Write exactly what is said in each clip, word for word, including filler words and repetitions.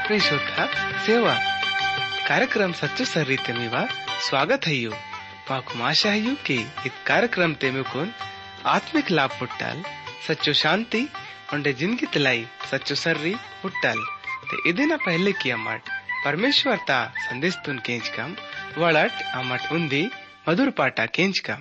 ಪರಿಶುದ್ಧ ಸೇವಾ कार्यक्रम सच्चो सर्रीते मीवा स्वागत है यू पाकु आशा है यू कि इस कार्यक्रम ते में कौन आत्मिक लाभ पुट्टाल सच्चो शांति उन्हें जिंदगी तलाई सच्चो सर्री पुट्टाल ते इदिना पहले की अमट परमेश्वर ता संदेश तुन केंच कम वड़ट अमट उन्दी मधुर पाटा केंच कम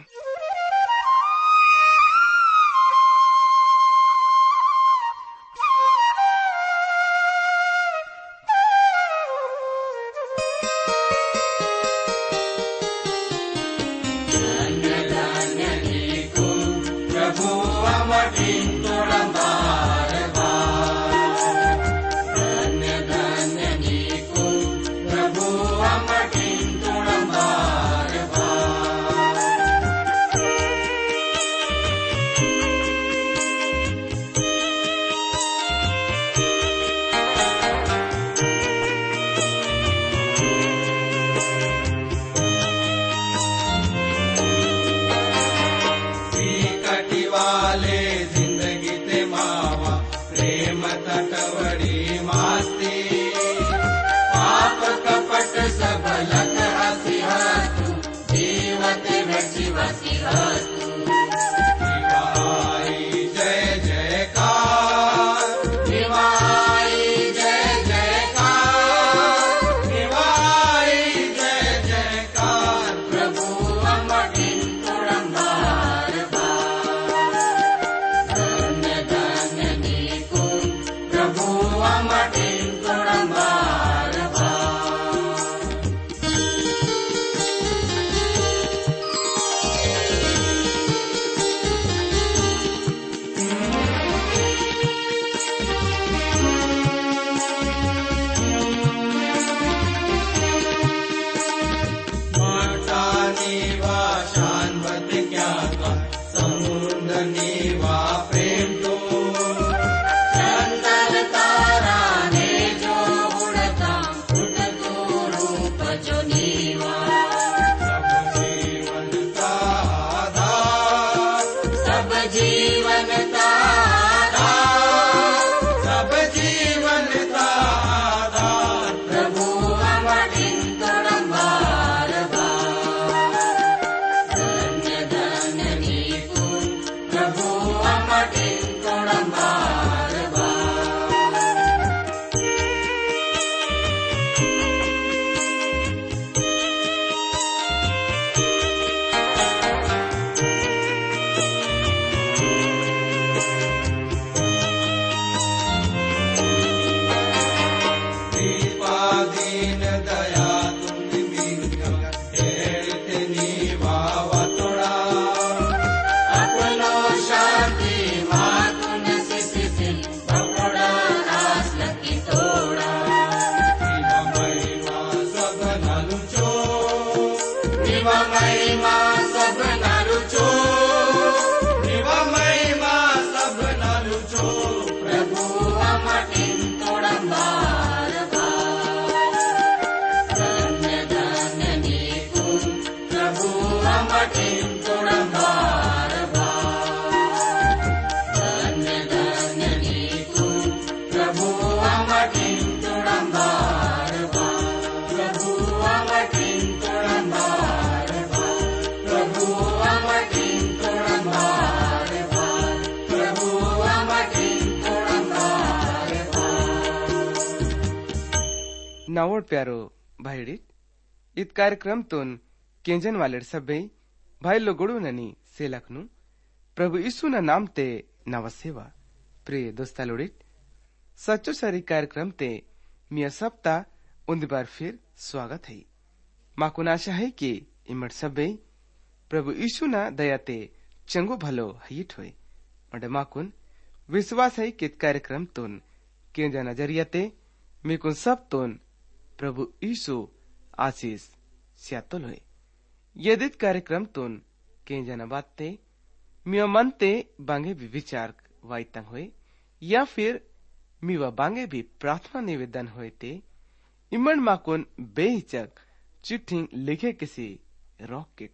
नावड प्यारो भाईडी इत कार्यक्रम तुन केंजन वाले सभे भाई लोगोड़ू ननी सेलखनु प्रभु यीशु ना नाम ते नवसेवा प्रिय दोस्ता लोड़ी सच्चो सरी कार्यक्रम ते मिया सप्ता उन्दी बार फिर स्वागत है माकुन आशा है कि इमट सभे प्रभु यीशु ना दया ते चंगो भलो हिट होए मंडे माकुन विश्वास है कि कार्यक्रम तुन केंजन नजरिया ते मिकुन सब तुन प्रभु यीशु आशीष स्यातल होए यदित कार्यक्रम तुन के जना बाते मिया मन ते बांगे भी विचार वाइतंग होए या फिर मिवा बांगे भी प्रार्थना निवेदन होए ते इमन माकुन बेहिचक चिट्ठी लिखे किसी रॉकेट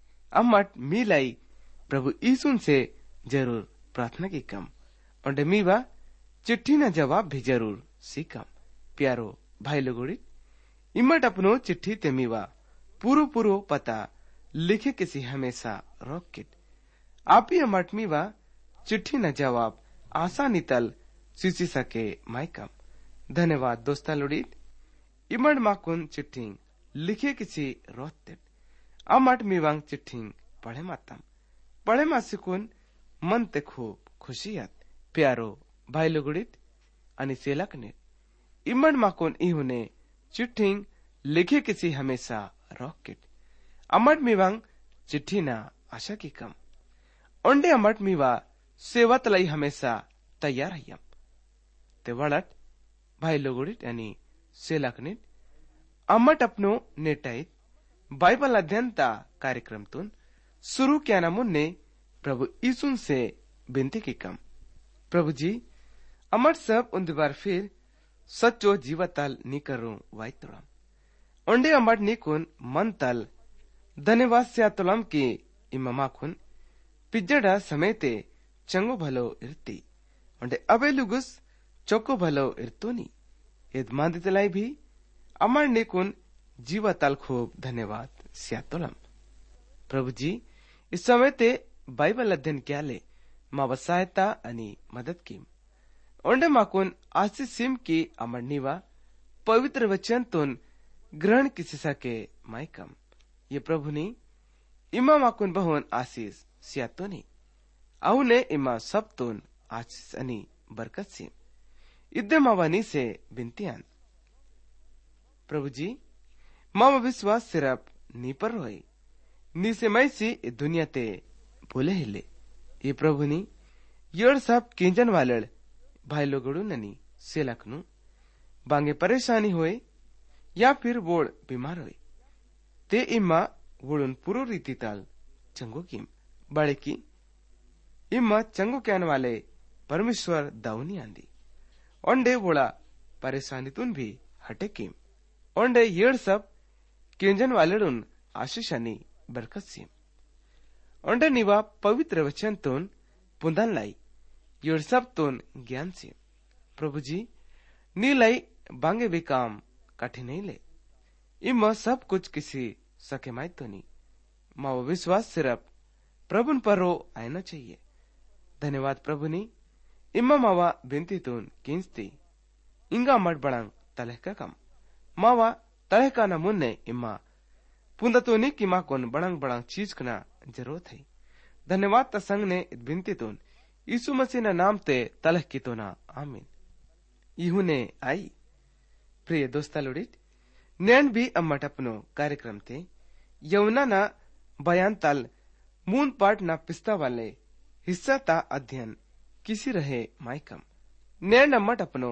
अमट मिलाई प्रभु यीशु से जरूर प्रार्थना की कम और मीवा चिट्ठी न जवाब भी जरूर सीकम प्यारो भाई लोगोड़ी इमट अपनो चिट्ठी ते मीवा पूरो पूरो पता लिखे किसी हमेशा रॉकेट आप ही अमट मीवा चिट्ठी न जवाब आसानी तल सीसी सके माइकम। धन्यवाद दोस्ता लोड़ीत इमट माकुन चिट्ठी लिखे किसी रोतेट अमट मीवांग चिट्ठी पढ़े मातम पढ़े मासिकुन मन ते खूब खुशियात प्यारो भाई लोगुड़ित आणि सेलकने इमड माकोन इहुने चिट्ठी लिखे किसी हमेशा रॉकेट अमट मीवांग चिट्ठी ना आशा की कम ओंडे अमट मीवा सेवत लाई हमेशा तैयार हयम ते वड़ट भाई लोगुड़ित यानी सेलकने अमट अपनो नेटाइत बाइबल अध्ययनता कार्यक्रम तुन शुरू किया ना मुन्ने प्रभु यीशु से बिनती की कम प्रभु जी अमर सब उन बार फिर सच्चो जीवतल निकरो वाइतुलम ओंडे अमर निकुन मन तल धन्यवाद से तुलम की इमामा खुन पिज्जड़ा समेते चंगो भलो इरती ओंडे अबे लुगुस चोको भलो इरतुनी यदमांदी तलाई भी अमर निकुन जीवतल खूब धन्यवाद से तुलम प्रभु जी इस समय ते बाइबल अध्ययन क्या ले माँ सहायता आणि मदद की ओंडे माकुन आशीष सिम की अमरनीवा पवित्र वचन तुन ग्रहण किसी सके माइकम ये प्रभु ने इमा माकुन बहुन आशीष सियातोनी अहुने इमा सब तुन आशीष अनि बरकत सिम इद्दे मावानी से बिनतियान प्रभु जी मामा विश्वास सिर्फ नी पर रोई नी से मैसी दुनिया ते भूले हिले ये प्रभु नी येड़ सब किंजन वालड़ भाई लोगड़ू ननी सेलकनु बांगे परेशानी होए या फिर वोड़ बीमार होए ते इम्मा वोड़ुन पूरो रीति ताल चंगो किम बड़े की इम्मा चंगो कहन वाले परमेश्वर दाऊनी आंदी ओंडे वोड़ा परेशानी तुन भी हटे किम ओंडे येड़ सब किंजन वालेडुन आशीषानी बरकत सिम ओंडे निवा पवित्र वचन तुन पुंदन लाई योर सब तुन ज्ञान सिम प्रभु जी नी लाई बांगे भी काम कठिन नहीं ले इम सब कुछ किसी सके माई तो नहीं माँ विश्वास सिर्फ प्रभुन पर रो आना चाहिए धन्यवाद प्रभु नी इम्मा मावा बिनती तुन किंचती इंगा मट बड़ंग तलह का कम मावा तलह का न मुन्ने इम्मा पुंदा तो नी की माँ कोन बड़ंग बड़ंग चीज कना जरूरत है धन्यवाद तसंग ने बिनती तुन यीशु मसीह ना नाम ते तलह की तो ना आमीन इहुने आई प्रिय दोस्ता लोड़ित नैन भी अम्मट अपनो कार्यक्रम थे यमुना ना बयान तल मून पाठ ना पिस्ता वाले हिस्सा ता अध्ययन किसी रहे माइकम नैन अम्मट अपनो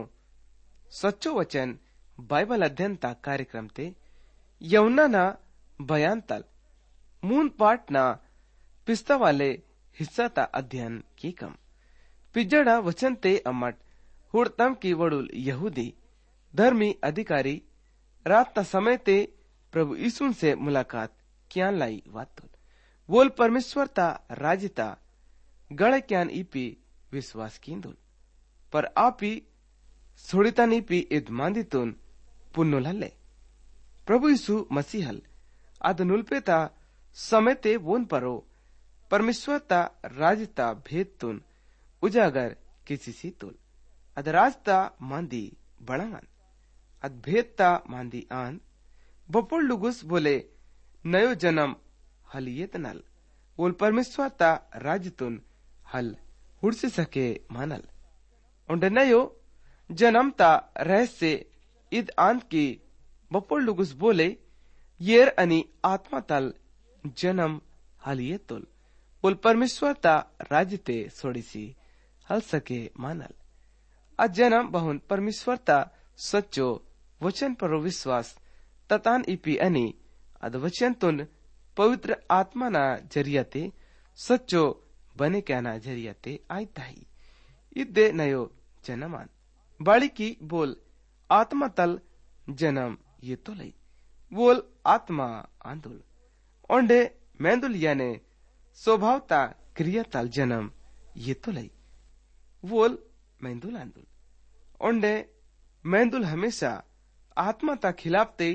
सच्चो वचन बाइबल अध्ययन ता कार्यक्रम थे यमुना ना बयान तल मून पाठ ना पिस्ता वाले हिस्सा ता अध्ययन की कम पिजड़ा वचन ते अम्मट हुड़तम की वड़ुल यहूदी धर्मी अधिकारी रात ता समय ते प्रभु यीशु से मुलाकात क्या लाई वातुल वोल परमेश्वर ता राजता गड़ क्यान ईपी विश्वास कींदुल पर आपी सोड़िता नीपी इद मांदितुन पुन्नुल हल्ले प्रभु यीशु मसीहल अद नुल्पेता समय ते वोन परो परमेश्वर ता राजता भेद तुन उजागर किसी सी तुल अद राजता मांदी बड़ंगन अद भेदता मांदी आन बपोल लुगुस बोले नयो जन्म हल ये तनल बोल परमेश्वर ता राज तुन हल हुड़से सके मानल उंडे नयो जन्म ता रहस्य इद आंत की बपोल लुगुस बोले येर अनि आत्मा तल जन्म हल ये तुल बोल परमेश्वर ता राजते सोड़ीसी हल सके मानल अ जन्म बहुन परमेश्वर ता सच्चो वचन पर विश्वास ततान इपी अनि अद वचन तुन पवित्र आत्मा ना जरियाते सच्चो बने क्या ना जरियाते आई ताही इदे नयो जन्मान बाड़ी की बोल आत्मा तल जन्म ये तो लई बोल आत्मा आंदुल ओंडे मैंदुल याने स्वभावता क्रिया तल जन्म ये तो लई बोल मैंदुल आंदुल ओंडे मैंदुल हमेशा आत्मा ता खिलाफते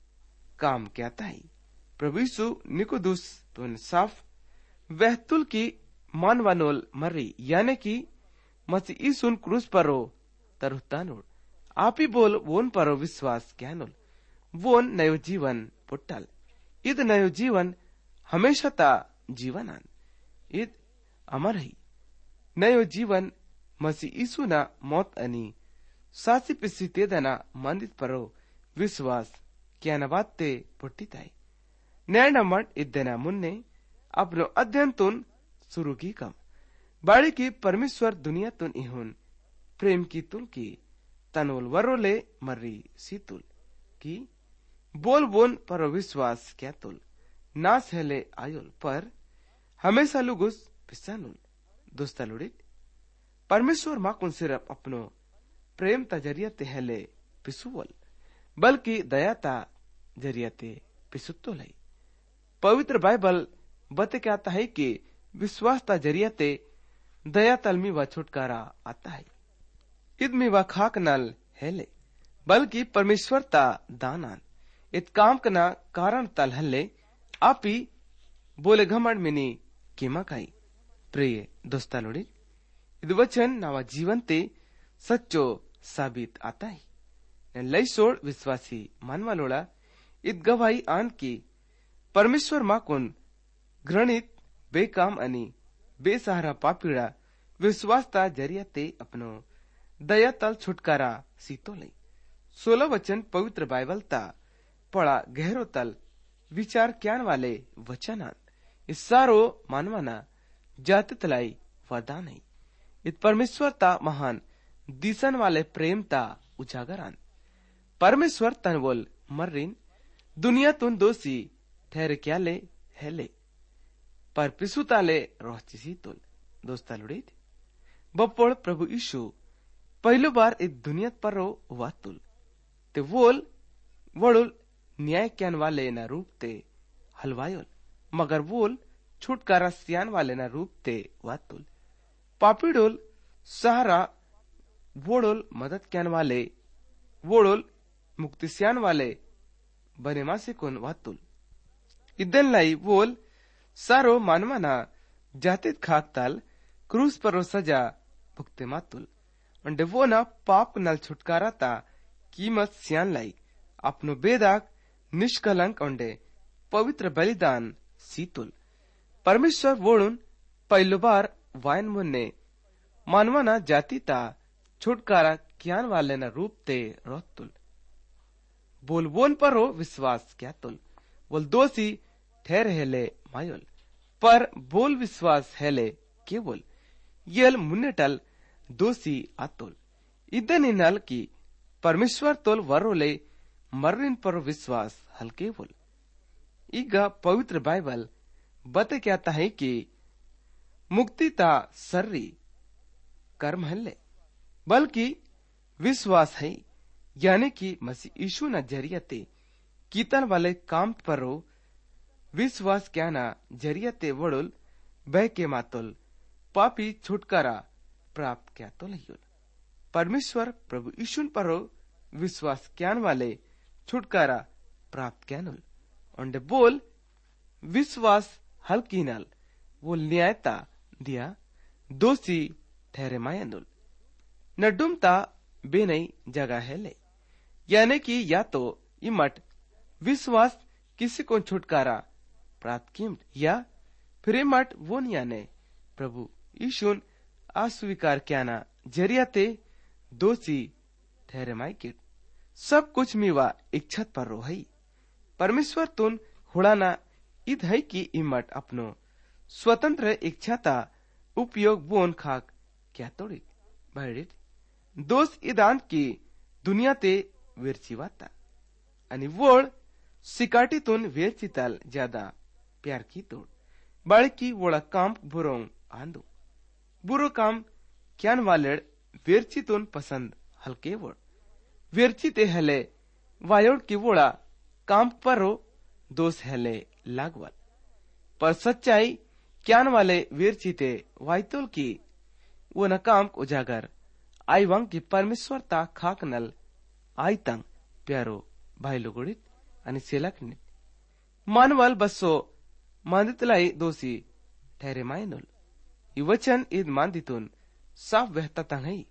काम क्या ताई। प्रभु यीशु निकोदुस तुन साफ वह तुल की मानवानोल मर्री यानी कि मसी यीशुन क्रूस परो तरुतानोल आप ही बोल वोन परो विश्वास क्यानोल वोन नयो जीवन पुट्टल इद नयो जीवन हमेशा ता जीवन आन इद अमर ही नयो जीवन मसी यीशु ना मौत अनि सासी पिसी तेदना मंदित परो विश्वास क्या नबाते पुट्टिताई न्याय इद्देना मुन्ने अपनो अध्ययन तुन शुरू की कम बाड़ी की परमेश्वर दुनिया तुन इहुन प्रेम की तुल की तनोल वरोले मर्री सी तुल की बोल बोन पर विश्वास क्या तुल नास हेले आयुल पर हमेशा लुगुस पिसानुल दोस्ता लुड़ित परमेश्वर माकुन सिर्फ अपनो प्रेम ता जरियते हेले पिसुवल बल्कि दया ता जरियते पिसुत्तो लाई पवित्र बाइबल बते क्या आता है कि विश्वास ता जरियते दया तलमी व छुटकारा आता है इदमी व खाक नल हेले बल्कि परमेश्वर ता दानान इत काम कना कारण तल हल्ले आपी बोले घमंड मिनी कीमा काई प्रिय दोस्ता लोड़ी इद वचन नावा जीवन ते सच्चो साबित आता है लई सोड़ विश्वासी मानवा लोड़ा इत गवाही आन की परमेश्वर माकुन घृणित बेकाम अनि बेसहारा पापीड़ा विश्वासता जरियते अपनो दया तल छुटकारा सीतो लई सोलह वचन पवित्र बाइबल ता पड़ा गहरो तल विचार क्यान वाले वचनान इस सारो मानवाना जाति तलाई वरदान है इत परमेश्वर ता महान दिसन वाले प्रेम ता उजागरान परमेश्वर तनवोल मर्रिन दुनिया तुन दोषी ठहरे क्या ले हेले पर पिसुताले रोहचिसी तुल दोस्ता लुड़ीत बप्पोड़ प्रभु यीशु पहलो बार इस दुनिया पर रो वातुल ते वोल वड़ुल न्याय क्यान वाले ना रूप ते हलवायोल मगर वोल छुटकारा सियान वाले ना रूप ते वातुल पापीडोल सहारा वोड़ोल मदद क्यान वाले वोड़ोल मुक्ति सियान वाले बने मासे कोन वातुल इदन लाई वोल सारो मानवाना जातित खाक ताल क्रूस पर सजा भुगते मातुल अंडे वो ना पाप नल छुटकारा ता कीमत सियान लाई अपनो बेदाग निष्कलंक अंडे पवित्र बलिदान सीतुल परमेश्वर वोड़ुन पहलो बार वायन मुन्ने मानवाना जाति ता छुटकारा क्यान वाले ना रूप ते रोतुल बोल वोन पर हो विश्वास क्या तुल बोल दोषी ठहरे हेले मायोल पर बोल विश्वास हेले केवल यल मुन्नेटल दोषी आतुल इदन नल की परमेश्वर तोल वरोले मर्रिन पर विश्वास हल केवल ಈಗ पवित्र बाइबल बते कहता है कि मुक्ति ता सर्री कर्म हल्ले बल्कि विश्वास है यानी कि मसीह यीशु न जरियते कीतन वाले काम परो विश्वास क्या ना जरियते वड़ुल बह के मातुल पापी छुटकारा प्राप्त क्या तो लियुल परमेश्वर प्रभु यीशु परो विश्वास क्यान वाले छुटकारा प्राप्त क्यानुल और बोल विश्वास हल्की नल वो न्यायता दिया दोषी ठहरे मायनुल न डुमता बेनई जगह है ले यानी कि या तो इमट विश्वास किसी को छुटकारा प्राप्त किम या फिर इमट वो याने प्रभु यीशुन अस्वीकार क्या ना जरियाते दोषी ठहरे माइकिट सब कुछ मीवा इच्छत पर रो है परमेश्वर तुन हुड़ाना ईद है कि इमट अपनो स्वतंत्र इच्छाता उपयोग बोन खाक क्या तोड़ी बहरित दोष इदान की दुनिया ते वेरचीवाता आणि वोळ सिकाटीतून वेरचिताल ज्यादा प्यार की तोड बाळकी वोळा काम बुरोंग आंदो बुरो काम क्यान वालेड वेरचितून पसंद हलके वोळ वेरची ते हले वायोड की वोळा काम परो दोष हेले लागवल पर सच्चाई क्यान वाले वीरचीते वायतुल की वो न काम उजागर आई वंग की परमेश्वर ता खाक नल आई तंग प्यारो भाई लोगोडीत आणि सेलाकनीत मानवाल बस्सो मांदितलाई दोषी ठहरे मायनोल ई वचन ईद मांदितून साफ वहता तंगई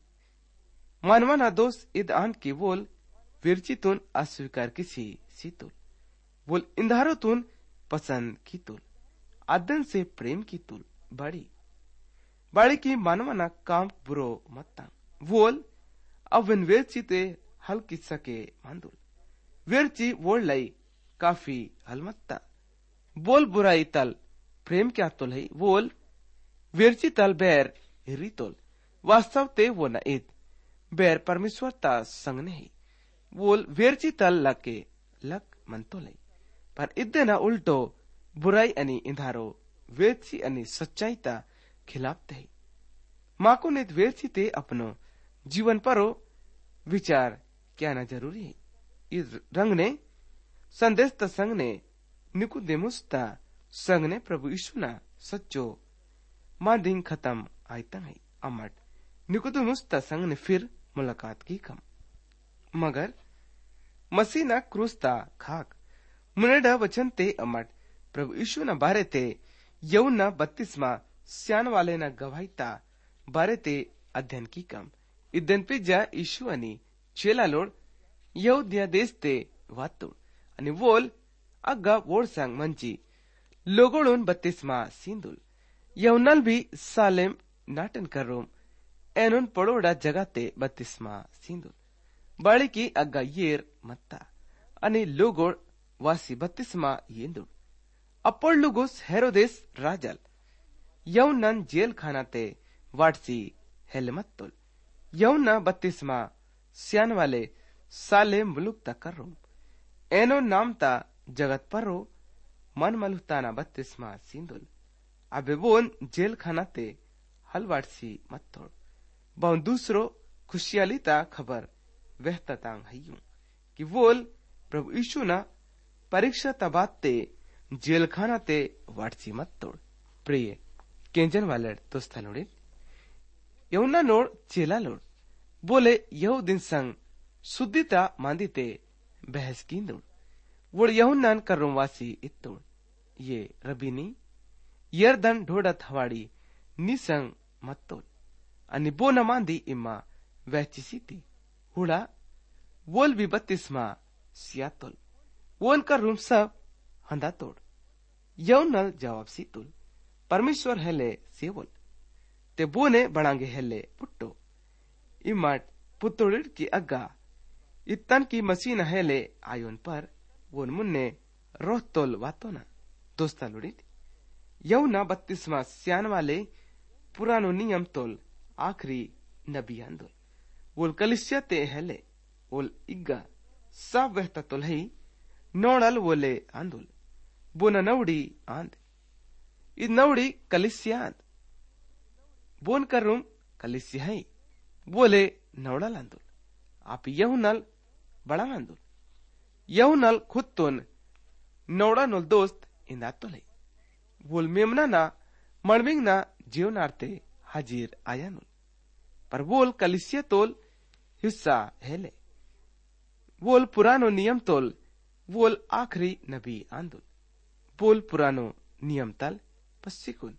मानवाना दोष ईद आन की बोल विरचितून अस्वीकार किसी सीतुल बोल इंधारोतून पसंद की तुल आदन से प्रेम की तुल बड़ी बाड़ी की मानवाना काम बुरो मत्ता वोल अवन वेरची ते हल किस्सा के मांदुल वेरची वोल लाई काफी हलमत्ता बोल बुराई तल प्रेम क्या तुल है वोल वेरची तल बैर रितोल वास्तव ते वो न ईद बैर परमेश्वर ता संग नहीं वोल वेरची तल लके लक मनतोल है पर इद्दे ना उल्टो बुराई अनि इंधारो वेरची अनि सच्चाई ता खिलाफते है माको ने वेरची ते अपनो जीवन परो विचार क्या ना जरूरी है इस रंग ने संदेश ता संग ने निकुदेमुस ता संग ने प्रभु यीशु ना सच्चो मादिंग खत्म आयता है अमट निकुदेमुस ता संग ने फिर मुलाकात की कम मगर मसीह ना क्रूस ता खाक मुनेडा वचन ते अमट प्रभु यीशु ना बारे ते यौना बत्तीसवा स्यान वाले ना गवाही ता बारे ते अध्ययन की कम इदन पिज्जा यीशु आणि चेला लोड यहुदिया देश ते वातुड आणि वोल अग्गा वोड सांग मंची लोगोडून बत्तीसमा सिंदुल यौनल भी सालेम नाटन करोम एनुन पडोडा जगाते बत्तीसमा सिंदुल बाळी की अग्गा येर मत्ता आणि लोगोड वासी बत्तीसमा येंदुड अप्पोळ लुगुस हेरोदेस राजल यौनन जेल खानाते वाटसी हेलमत्तुल यौना बत्तीसमा स्यान वाले साले मुलुक ता करोम एनो नाम ता जगत परो मन मलुताना बत्तीसमा सिंदुल अबे बोन जेल खानाते हलवाटसी मत्तोड़ बहु दूसरो खुशियाली ता खबर वहता तांग हयू कि वोल प्रभु यीशु ना परीक्षा तबाते जेल खानाते वाटसी मत्तोड़ प्रिय केंजन वाले दोस्ता लोड़े यौना नोड़ चेला लोड़ बोले यहू दिन संग सुद्धिता मांदिते बहस कींदुड़ वोड़ यहुन्नान कर्रोंवासी इत्तुड़ ये रबीनी यर्दन ढोडत हवाड़ी निसंग मत्तोल अनि बोना मांदी इम्मा वहचिसीती हुड़ा वोल भी बत्तीसमा सियातोल वोल का रूम सब हंदा तोड़ यौनल जवाब सीतुल परमेश्वर हेले सेवल ते बोने बड़ांगे हेले पुट्टो इमाट पुत्तोड़िड़ की अग्गा इतन की मसीन हेले आयोन पर वोन मुन्ने रोह तोल वातोना दोस्ता लुड़ित यौना बत्तीसवा स्यान वाले पुरानो नियम तोल आखरी नबी आंदोल वोल कलिसिया ते हेले वोल इग्गा साफ वहता तोल है नोड़ल वोले आंदोल बोना नवड़ी आंद इ नवड़ी कलिसिया आंद बोन करूम कलिसिया है बोले नवड़ल आंदोल आप यहुनल बड़ा आंदोल यहुनल खुद तोन नवड़ा नोल दोस्त इंदातोल है वोल मेमना ना मणविंग ना जीवनार्थे हाजिर आयानुल पर वोल कलिसिया तोल हिस्सा हेले वोल पुरानो नियम तोल वोल आखरी नबी आंदुल बोल पुरानो नियम तल पस्सिकुल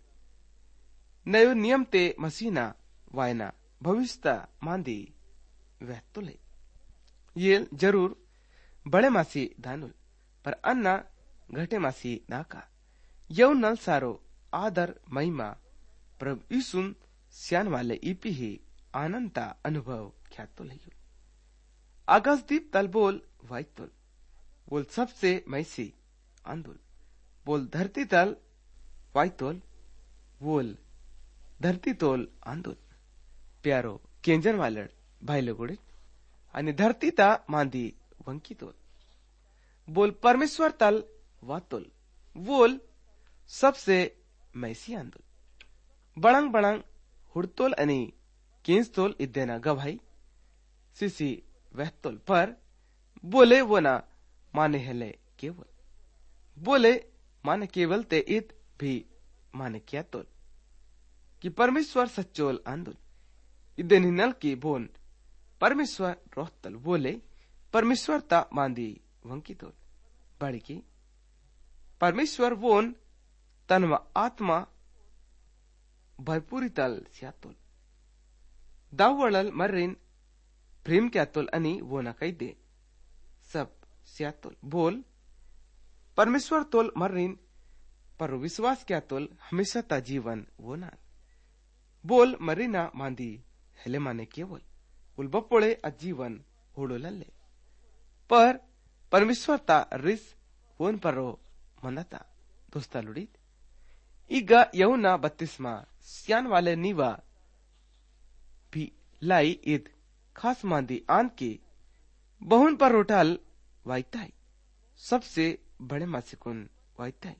नयो नियम ते मसीना वायना भविष्यता मांदी वह तुले ये जरूर बड़े मासी दानुल पर अन्ना घटे मासी नाका यौ नल सारो आदर महिमा प्रभु यीशुन स्यान वाले ईपी ही आनंदा अनुभव ख्यातुल है आकाशदीप तल बोल वाइतुल बोल सबसे मैसी आंदुल बोल धरती तल वाइतुल बोल धरती तोल आंदुल प्यारो केंजन वालड भाई लोगोड़े आणि धरती ता मांदी वंकी तोल बोल परमेश्वर तल वातुल बोल सबसे मैसी आंदुल बड़ंग बड़ंग हुड़तोल अनि केंस्तोल इद्देना गवाही सिसी वहतोल पर बोले वो ना माने हेले केवल बोले माने केवल ते इत भी माने क्या तोल कि परमेश्वर सच्चोल आंदुल इद्देन नल की बोन परमेश्वर रोहतल बोले परमेश्वर ता मांदी वंकी तोल बड़ी की परमेश्वर वोन तन्व आत्मा भरपूरी तल सियातोल दावळल मर्रीन प्रेम क्यातोल आणि वो न कही दे सब सियातोल बोल परमेश्वर तोल मर्रीन पर विश्वास क्यातोल हमेशा ता जीवन वो ना बोल मरीना मांदी हेले माने केवल उल बपोळे अजीवन होडो लल्ले पर परमेश्वर ता रिस वोन परो मंदता दोस्ता लुडीत ಈಗ ಯೌನ ಬತ್ತಿಸ್ಮ ಸ್ಯಾನ್ ವಾಲೆ ನೀವಾ भी लाई ईद खास मांदी आन के बहुन पर रोटाल वाइताई सबसे बड़े मासिकुन वाइताई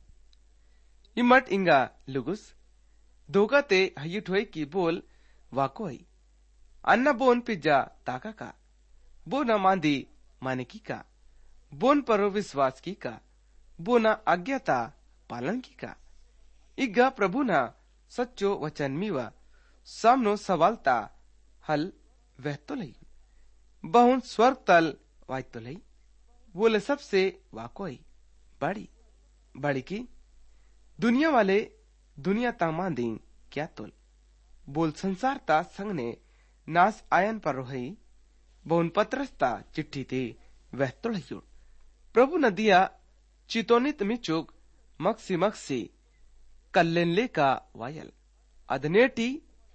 इमट इंगा लुगुस दोगाते हयुट होई की बोल वाकोई अन्ना बोन पिज्जा ताका का बो न मांदी माने की का बोन परो विश्वास की का बो न आज्ञाता पालन की का ಈಗ ಪ್ರಭುನ सच्चो वचन मीवा सामनो सवालता हल वह तो लई बहुन स्वर्ग तल वाई तो लई बोले सबसे वाकोई बड़ी बड़ी की दुनिया वाले दुनिया ता मांदी क्या तोल बोल संसार ता संग ने नास आयन पर रोही बहुन पत्रस्ता चिट्ठी थी वह तो लई प्रभु न दिया चितोनित मिचुक मक्सी मक्सी कल्लेन का वायल अदनेटी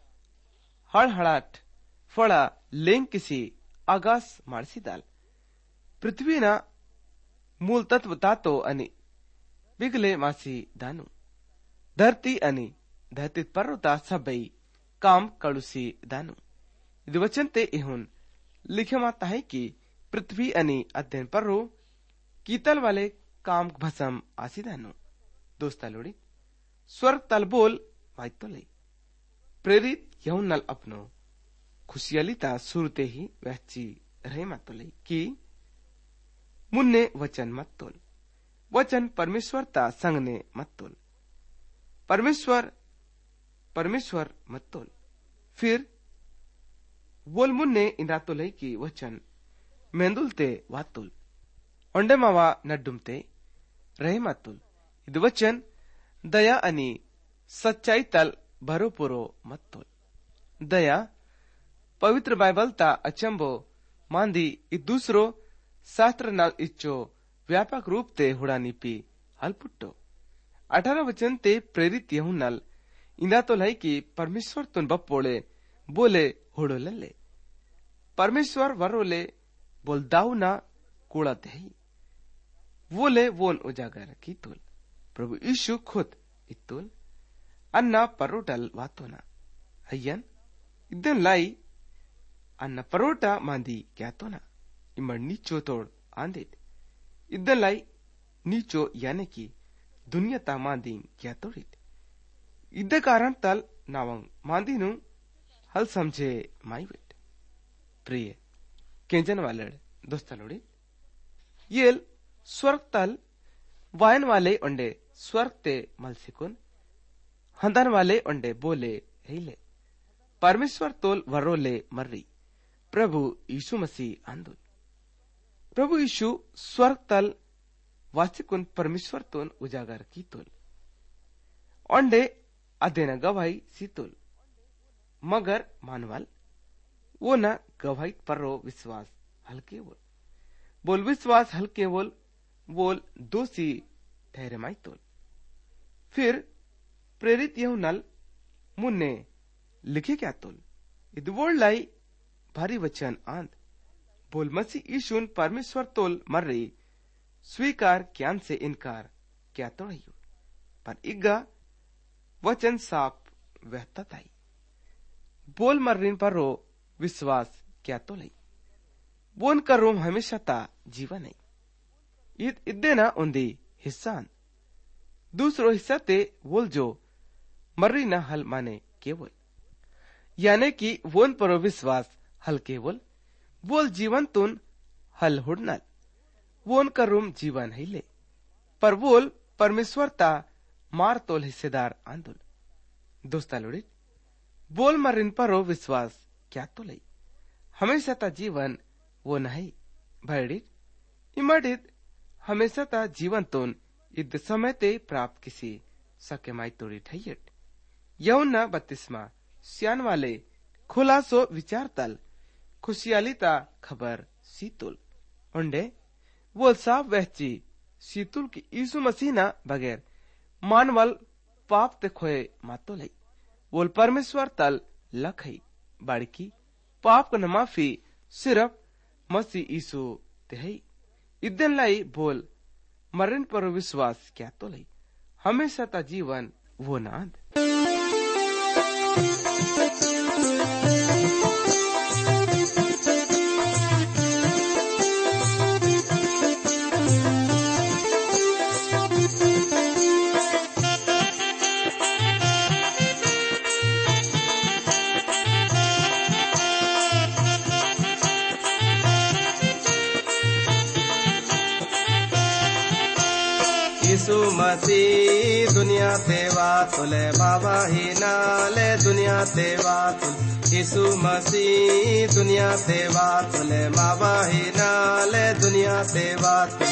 हड़हड़ाट फड़ा लेंग किसी आगास मारसीदाल पृथ्वी ना मूल तत्व तातो अनि बिगले मासी दानु धरती अनि धरती पर्वता सबई काम कड़ुसी दानु ಇದು ವಚನತೆ इहुन लिखे माता है कि पृथ्वी अनि अध्ययन पर्रो कीतल वाले काम भसम आसी दानु दोस्ता लोड़ी स्वर्ग तल बोल वाई तो लई प्रेरित यहुन नल अपनो खुशियालिता सुरते ही वहची रहे मत तो लई कि मुन्ने वचन मत तोल वचन परमेश्वर ता संग ने मत तोल परमेश्वर परमेश्वर मत तोल फिर बोल मुन्ने इंदा तो लई की वचन मेंदुलते वात तोल ओंडे मावा नड्डुमते रहे मत तोल इद वचन दया अनि सच्चाई तल भरो पुरो मत तोल दया पवित्र बाइबल ता अचंबो मांदी इ दूसरो शास्त्र नाल इच्चो व्यापक रूप ते हुड़ानी पी हलपुट्टो अठारह वचन ते प्रेरित यहून नल इंदा तो लाई की परमेश्वर तुन बप्पोड़े बोले हुड़ो लल्ले परमेश्वर वरोले बोल दाऊ ना कूड़त है वोले वोन उजागर की तोल प्रभु यीशु खुद इत्तुल अन्ना परोटल वातोना अय्यन इदन लाई अन्ना परोटा मांदी क्या तो ना इमर नीचो तोड़ आंदेत इदन लाई नीचो याने की दुनिया ता मांदी क्या तोड़ित इद्द कारण तल नावंग मांदी नु हल समझे माईवेट प्रिय केंजन वालड़ दोस्ता लोड़ी येल स्वर्ग तल वायन वाले ओंडे स्वर्ग ते मलसिकुन हंदन वाले ओंडे बोले हेले परमेश्वर तोल वरोले मर्री प्रभु यीशु मसीह आंदुल प्रभु यीशु स्वर्ग तल वासिकुन परमेश्वर तोन उजागर की तोल ओंडे अदेन गवाही सीतोल मगर मानवाल वो न गवाही परो विश्वास हल्के बोल बोल विश्वास हल्के बोल बोल दोषी ठहरे माई तोल फिर प्रेरित यहू नल मुन्ने लिखे क्या तोल इदवोड़ लाई भारी वचन आंद बोल मसीह यीशुन परमेश्वर तोल मर रही स्वीकार ज्ञान से इनकार क्या तो रही पर इग्गा वचन साफ वहता ताई बोल मर्रिन पर रो विश्वास क्या तो लई बोन कर रोम हमेशा ता जीवन है ईद इद्दे ना उन्दी हिस्सान दूसरो हिस्सा ते वोल जो मर्री न हल माने केवल यानी कि वोन परो विश्वास हल केवल बोल जीवन तुन हल हुडनल वोन कर रूम जीवन है ले पर बोल परमेश्वर ता मार तोल हिस्सेदार आंदोल दोस्ता लोड़ी बोल मर्रिन परो विश्वास क्या तो लई हमेशा ता जीवन वो नहीं भाईडी इमडित हमेशा ता जीवन तोन इद समय ते प्राप्त किसी सके माई तोड़ी ठैयट यौना बत्तीसमा सियान वाले खुलासो विचार तल खुशियाली ता खबर सीतुल उंडे वो साफ वहची सीतुल की यीशु मसीह ना बगैर मानवल पाप ते खोए मातो लई बोल परमेश्वर तल लखई बाड़की पाप का माफी सिर्फ मसीह यीशु ते है इदन लाई बोल मरण पर विश्वास क्या तो लई हमेशा ता जीवन वो नाद यीशु मसीह दुनिया तेवा तुले बाबा ही नाले दुनिया तेवा तुल यीशु मसीह दुनिया तेवा तुले बाबा ही नाले दुनिया तेवा तुल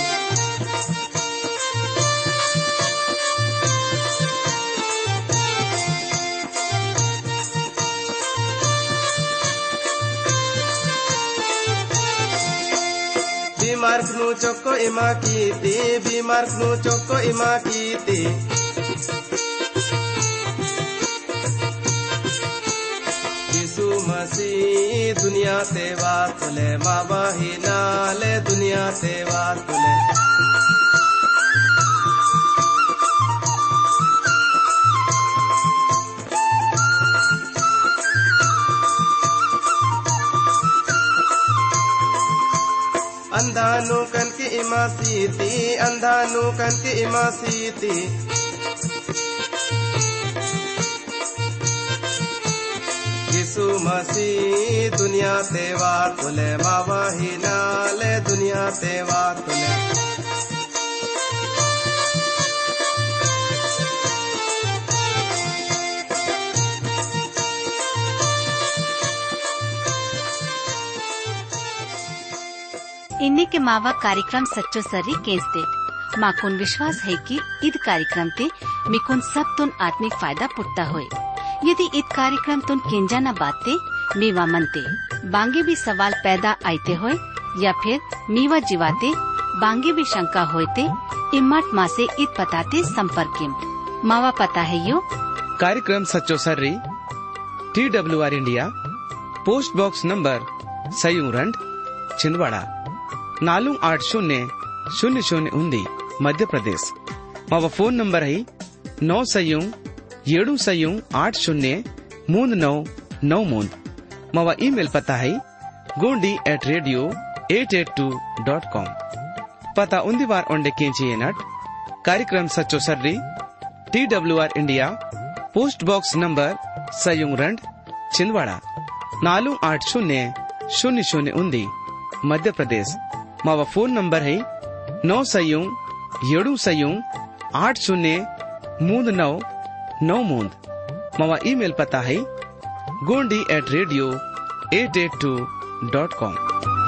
बीमार नु चोको इमा कीती बीमार नु चोको इमा कीती यीशु मसीह दुनिया तेवा तुले बाबा ही नाले दुनिया तेवा तुले अंधानु कन की इमा सीती अंधानु कन की इमा सीती यीशु मसीह दुनिया तेवा तुले बाबा ही नाले दुनिया तेवा तुले इन्हीं के मावा कार्यक्रम सच्चो सर्री केंसते माकुन विश्वास है कि इद कार्यक्रम ते मिकुन सब तुन आत्मिक फायदा पुट्टा होए यदि इद कार्यक्रम तुन केंजा न बाते मीवा मनते बांगे भी सवाल पैदा आते होए या फिर मीवा जीवाते बांगे भी शंका होते इम्मत माँ से इत पताते संपर्क मावा पता है यो कार्यक्रम सच्चो सर्री T W R India post box number सयूरंड छिंदवाड़ा नालू आठ शून्य शून्य शून्य उन्दी मध्य प्रदेश मावा फोन नंबर है नौ सयू येडू सयू आठ शून्य मूंद नौ नौ मूंद मावा ईमेल पता है Gondi at radio eight eight two dot com पता उन्दी बार ओंडे केंची नट कार्यक्रम सच्चो सर्री T W R India post box number सयूरंड छिंदवाड़ा नालू आठ शून्य शून्य शून्य उन्दी मध्य प्रदेश मावा फोन नंबर है नौ सयू येडू सयू आठ शून्य मूंद नौ नौ मूंद मावा ईमेल पता है Gondi at radio eight eight two dot com.